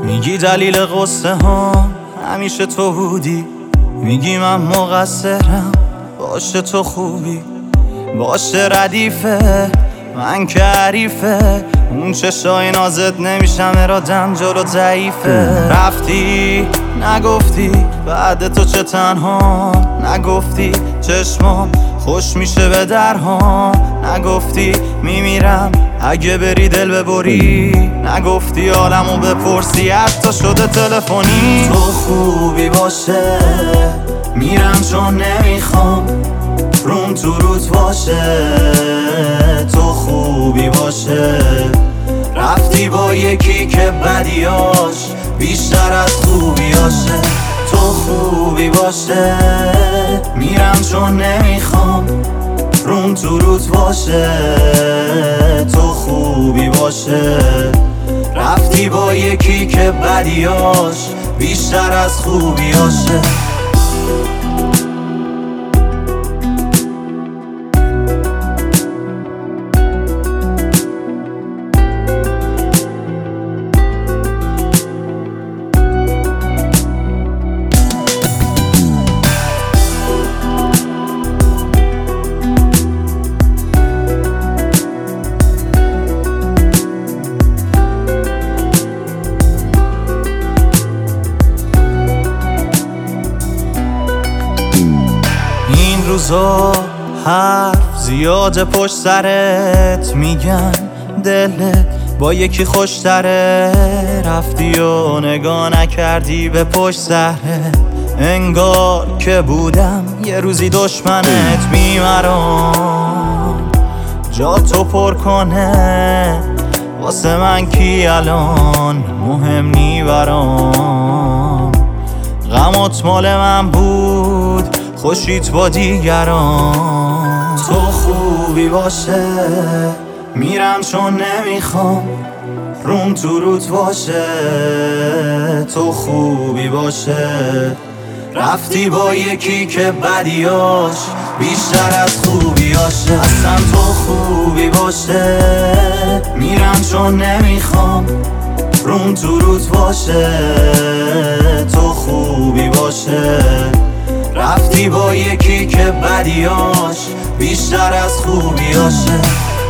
میگی دلیل غصه ها همیشه تو بودی، میگی من مقصرم، باشه تو خوبی، باشه ردیفه، من که حریفه، اون چشای نازت نمیشم ارادم جلو ضعیفه. رفتی نگفتی بعد تو چه تنها، نگفتی چشمام خوش میشه به درها، نگفتی میمیرم اگه بری دل ببری، نگفتی حالمو بپرسی حتی شده تلفنی. تو خوبی باشه میرم چون نمیخوام روم تو روت باشه، تو خوبی باشه رفتی با یکی که بدیاش بیشتر از خوبیاشه. تو خوبی باشه میرم چون نمیخوام روم تو روت باشه، تو خوبی باشه رفتی با یکی که بدیاش بیشتر از خوبیاشه. این روزا حرف زیاده پشت سرت، میگن دلت با یکی خوشتره، رفتی و نگاه نکردی به پشت سرت، انگار که بودم یه روزی دشمنت. میمرام جا تو پر کنه واسه من کی الان مهم نی برام، غمت مال من بود خوشیت با دیگران. تو خوبی باشه میرم چون نمیخوام روم تو روت باشه، تو خوبی باشه رفتی با یکی که بدیاش بیشتر از خوبیاشه. اصلا تو خوبی باشه میرم چون نمیخوام روم تو روت باشه، تو خوبی باشه رفتی با یکی که بدیاش بیشتر از خوبیاشه.